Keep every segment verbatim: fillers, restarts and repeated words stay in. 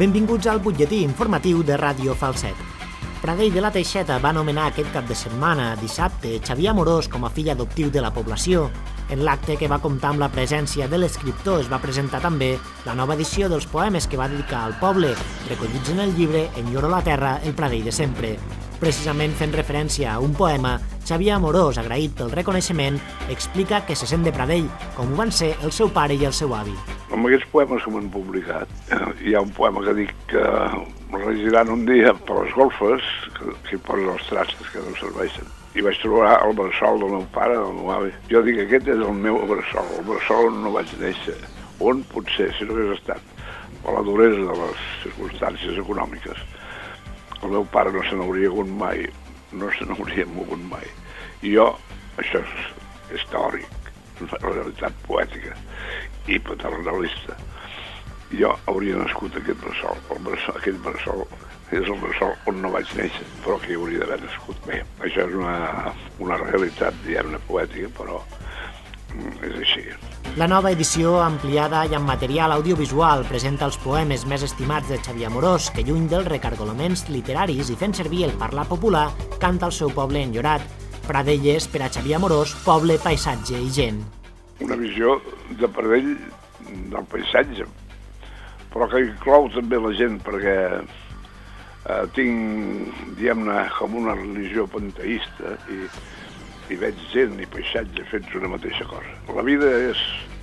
Benvinguts al butlletí informatiu de Ràdio Falset. Pradell de la Teixeta va anomenar aquest cap de setmana, dissabte, Xavier Amorós com a fill adoptiu de la població. En l'acte, que va comptar amb la presència de l'escriptor, es va presentar també la nova edició dels poemes que va dedicar al poble, recollits en el llibre Enyoro la terra, el Pradell de sempre. Precisament fent referència a un poema, Xavier Amorós, agraït pel reconeixement, explica que se sent de Pradell, com ho van ser el seu pare i el seu avi. Amb aquests poemes que m'han publicat, hi ha un poema que dic que regiran un dia per les golfes, que, que hi posen els trastos que no serveixen. I vaig trobar el bressol del meu pare, del meu avi. Jo dic, aquest és el meu bressol, el bressol on no vaig néixer. On potser, si no hagués estat, per la duresa de les circumstàncies econòmiques, el meu pare no se n'hauria hagut mai, no se n'hauria mogut mai. I jo, això és històric, una realitat poètica i paternalista. Jo hauria nascut aquest bressol, el bressol, aquest bressol és el bressol on no vaig néixer, però que hi hauria d'haver nascut. Bé, això és una, una realitat, diguem-ne, poètica, però és així. La nova edició, ampliada i amb material audiovisual, presenta els poemes més estimats de Xavier Amorós, que lluny dels recargolaments literaris i fent servir el parlar popular, canta el seu poble enyorat. Pradell és, per a Xavier Amorós, poble, paisatge i gent. Una visió de Pradell del paisatge, però que inclou també la gent, perquè eh, tinc, diguem-ne, com una religió panteista i i veig gent i paisatge fets una mateixa cosa. La vida és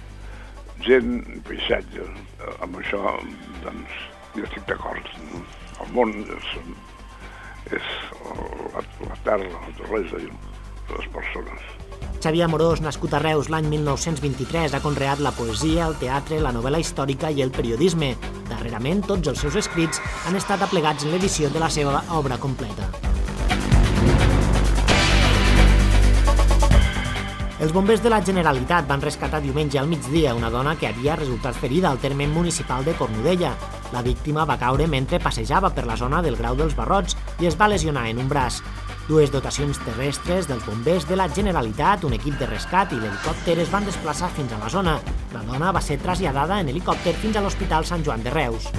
gent i paisatge. Amb això, doncs, jo estic d'acord. El món és, és la, la terra, la naturalesa i les persones. Xavier Amorós, nascut a Reus l'any mil nou-cents vint-i-tres, ha conreat la poesia, el teatre, la novel·la històrica i el periodisme. Darrerament, tots els seus escrits han estat aplegats en l'edició de la seva obra completa. Els bombers de la Generalitat van rescatar diumenge al migdia una dona que havia resultat ferida al terme municipal de Cornudella. La víctima va caure mentre passejava per la zona del Grau dels Barrots i es va lesionar en un braç. Dues dotacions terrestres dels bombers de la Generalitat, un equip de rescat i l'helicòpter es van desplaçar fins a la zona. La dona va ser traslladada en helicòpter fins a l'Hospital Sant Joan de Reus.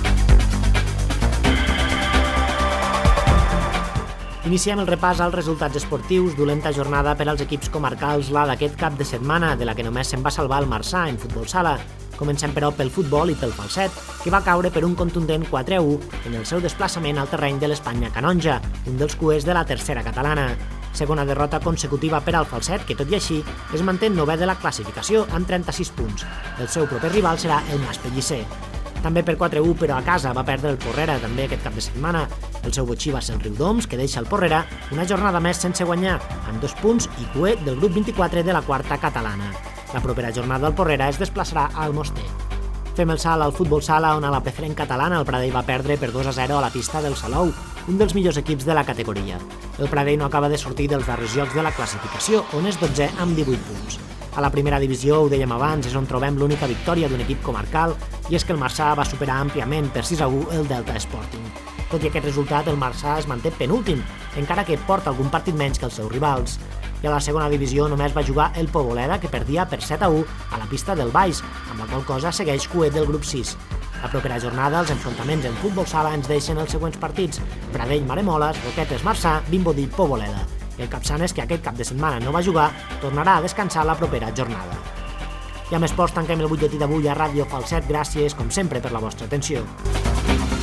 Iniciem el repàs als resultats esportius. Dolenta jornada per als equips comarcals la d'aquest cap de setmana, de la que només se'n va salvar el Marçà en futbol sala. Comencem, però, pel futbol i pel Falset, que va caure per un contundent quatre a u en el seu desplaçament al terreny de l'Espanya Canonja, un dels cuers de la tercera catalana. Segona derrota consecutiva per al Falset, que, tot i així, es manté novè de la classificació amb trenta-sis punts. El seu proper rival serà el Mas Pellicer. També per quatre a u, però a casa, va perdre el Porrera també aquest cap de setmana. El seu botxí va ser el Riudoms, que deixa el Porrera una jornada més sense guanyar, amb dos punts i cué del grup vint-i-quatre de la quarta catalana. La propera jornada el Porrera es desplaçarà al Moster. Fem el salt al futbol sala, on a la preferent catalana el Pradell va perdre per dos a zero a la pista del Salou, un dels millors equips de la categoria. El Pradell no acaba de sortir dels darrers llocs de la classificació, on és dotzè amb divuit punts. A la primera divisió, ho dèiem abans, és on trobem l'única victòria d'un equip comarcal, i és que el Marçà va superar àmpliament per sis a u el Delta Sporting. Tot i aquest resultat, el Marçà es manté penúltim, encara que porta algun partit menys que els seus rivals. I a la segona divisió només va jugar el Poboleda, que perdia per set a u a la pista del Baix, amb la qual cosa segueix cué del grup sis. La propera jornada, els enfrontaments en futbol sala ens deixen els següents partits: Pradell Maremoles, Roquetes Marçà, Vimbodí Poboleda. I el Capçanes, que aquest cap de setmana no va jugar, tornarà a descansar la propera jornada. I amb esports tanquem el butlletí d'avui a Ràdio Falset. Gràcies, com sempre, per la vostra atenció.